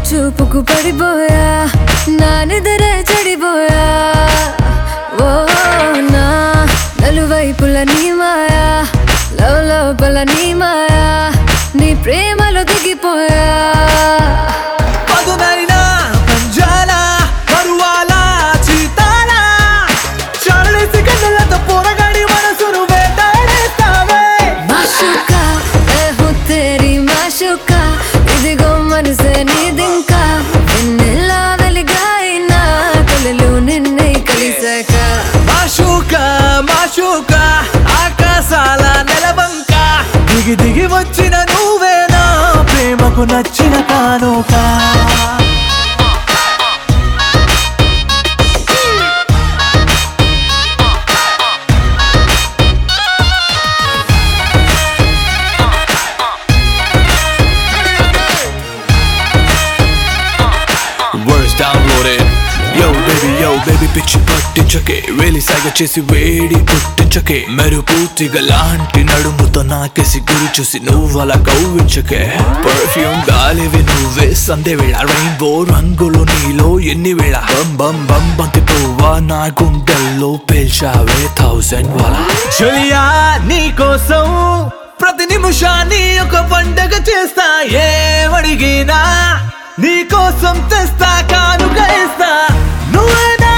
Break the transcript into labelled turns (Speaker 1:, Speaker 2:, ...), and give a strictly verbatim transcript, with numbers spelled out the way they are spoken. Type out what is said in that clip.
Speaker 1: చూపుకు పడిపోయా నా నిద్రే చెడిపోయా ఓ నా నలువైపుల నీ మాయా లవ్ లోపల నీ మాయా నీ ప్రేమలో దిగిపోయా
Speaker 2: పదునైనా పంజాల పరువాల చీతాల చాలేసి కళ్ళతో పోరగాడి మనసును వేటాడేస్తావే
Speaker 1: మాషుకా ఏ హూ తేరీ మాషుకా ఇదిగో మనసే నీదింకా ఎన్నెల్లా వెలిగాయినా కలలు నిన్నే కలిసాక
Speaker 2: మాషుకా మాషుకా ఆకాశాల నెలవంక దిగి దిగి వచ్చిన నువ్వేనా ప్రేమకు నచ్చిన కానుక
Speaker 3: Words downloaded. Yo baby, yo baby పిచ్చి పట్టించకే వేలి సాగ చేసి వేడి పుట్టించకే మెరుపు తీగలాంటి నడుముతో నాకేసి గురి చూసి నువ్వలా కవ్వించకే పర్ఫ్యూమ్ గాలివి నువ్వే సందే వేళ రెయిన్బో రంగులు నీలో ఎన్ని వేళ బం బం బం బంతి పువ్వా నా గుండెల్లో పేల్చావే థౌసండ్ వాలా
Speaker 2: చెలియా నీ కోసం ప్రతి నిమిషాన్ని ఒక పండగ చేస్తా ఏమడిగినా నీ కోసం తెస్తా కానుక ఇస్తా నువ్వే